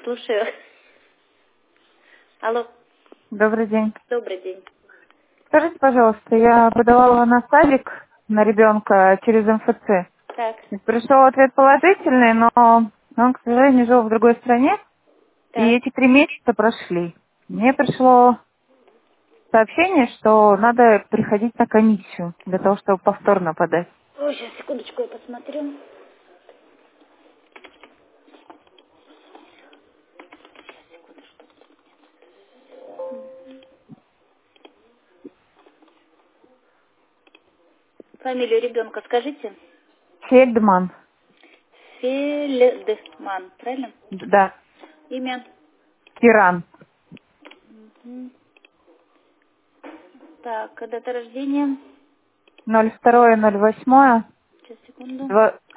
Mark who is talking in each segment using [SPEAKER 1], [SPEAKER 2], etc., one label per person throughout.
[SPEAKER 1] Слушаю. Алло,
[SPEAKER 2] Добрый день.
[SPEAKER 1] добрый день.
[SPEAKER 2] Скажите, пожалуйста, я подавала на садик на ребенка через МФЦ.
[SPEAKER 1] Так,
[SPEAKER 2] Пришел ответ положительный, но он, к сожалению, жил в другой стране, и
[SPEAKER 1] так.
[SPEAKER 2] эти 3 месяца прошли. Мне пришло сообщение, что надо приходить на комиссию для того, чтобы повторно подать.
[SPEAKER 1] Ой, сейчас, секундочку, я посмотрю. Фамилию ребенка скажите.
[SPEAKER 2] Фельдман.
[SPEAKER 1] Фельдман, правильно?
[SPEAKER 2] Да.
[SPEAKER 1] Имя.
[SPEAKER 2] Тиран.
[SPEAKER 1] Мгм. Так, дата рождения.
[SPEAKER 2] 02.08.
[SPEAKER 1] Сейчас, секунду.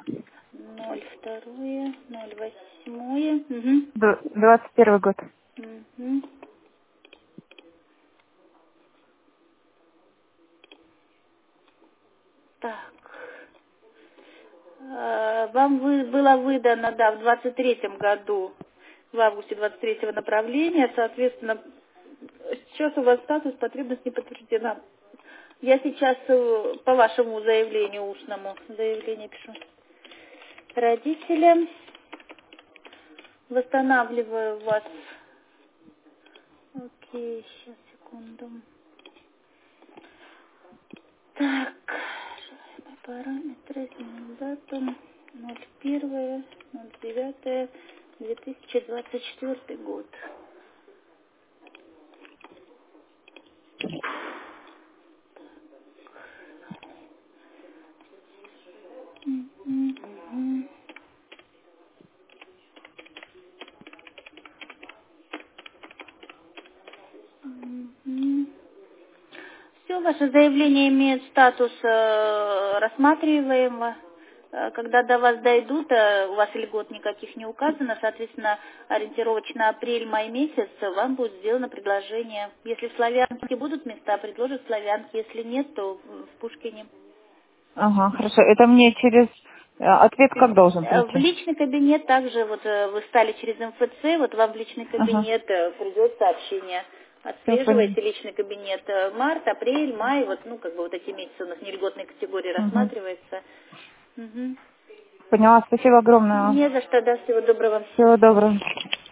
[SPEAKER 1] 02.08. Угу.
[SPEAKER 2] 21 год.
[SPEAKER 1] Угу. Так. Вам было выдано, да, в 23-м году, в августе 23-го направления, соответственно, сейчас у вас статус потребность не подтверждена. Я сейчас по вашему заявлению, устному заявлению пишу. Родителям восстанавливаю вас. Окей, сейчас, секунду. Так, желаемые параметры, изменим дату 01.09.2024 год. Мгм. Мгм. Все, ваше заявление имеет статус рассматриваемого. Когда до вас дойдут, у вас льгот никаких не указано, соответственно, ориентировочно апрель-май месяц вам будет сделано предложение. Если в Славянске будут места, предложат в Славянске, если нет, то в Пушкине.
[SPEAKER 2] Ага, хорошо. Это мне через... Ответ как должен
[SPEAKER 1] В
[SPEAKER 2] прийти?
[SPEAKER 1] личный кабинет также, вот вы стали через МФЦ, вот вам в личный
[SPEAKER 2] Ага,
[SPEAKER 1] кабинет придет сообщение.
[SPEAKER 2] все понял.
[SPEAKER 1] Отслеживайте личный кабинет. Март, апрель, май, вот, ну, как бы вот эти месяцы у нас нельготной категории
[SPEAKER 2] Угу.
[SPEAKER 1] рассматривается. Мгм.
[SPEAKER 2] Поняла, спасибо огромное.
[SPEAKER 1] Не за что, да, всего доброго.
[SPEAKER 2] Всего доброго.